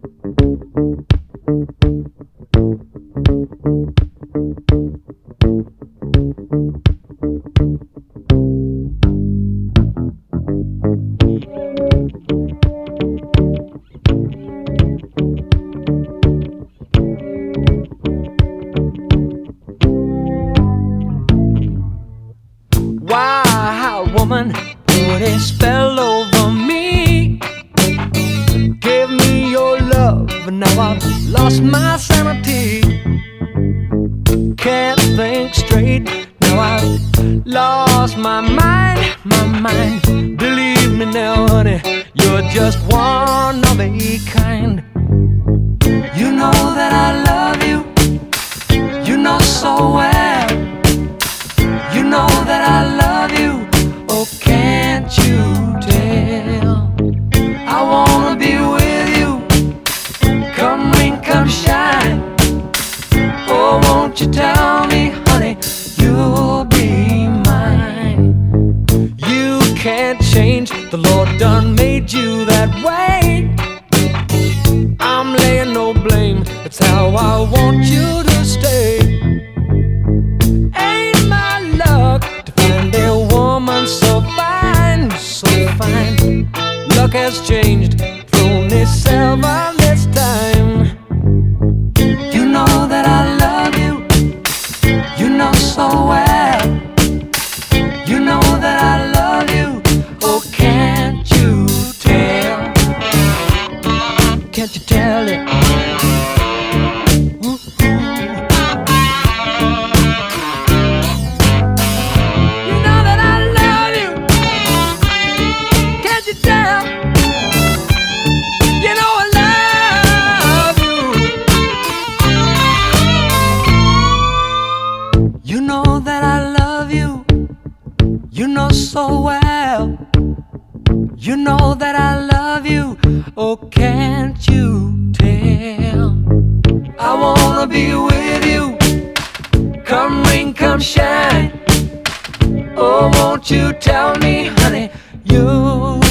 Why, woman, put a spell over me. Gave me your love, and now I've lost my sanity. Can't think straight, now I've lost my mind, my mind. Believe me now, honey, you're just one of a kind. You know that I love you, you know so well. You know that I love you, oh can't you tell? I wanna be with you, come rain, come shine. Oh, won't you tell me, honey, you'll be mine. You can't change, the Lord done made you that way. I'm laying no blame, that's how I want you to stay. Ain't my luck to find a woman so fine, so fine. Luck has changed, thrown itself on this time. You know that I love you, you know so well. You know that I love you, oh can't you tell? Can't you tell it? You know that I love you, can't you tell? You know I love you. You know that I love you, you know so well. You know that I love you, oh can't you tell? I wanna be with you, come rain, come shine. Oh, won't you tell me, honey, you